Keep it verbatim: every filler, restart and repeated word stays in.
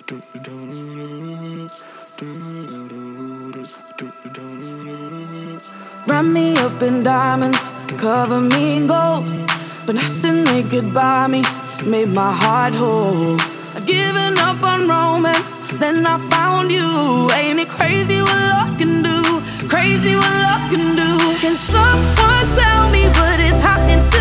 Wrap me up in diamonds, cover me in gold, but nothing they could buy me made my heart whole. I'd given up on romance, then I found you. Ain't it crazy what love can do? Crazy what love can do. Can someone tell me what is happening to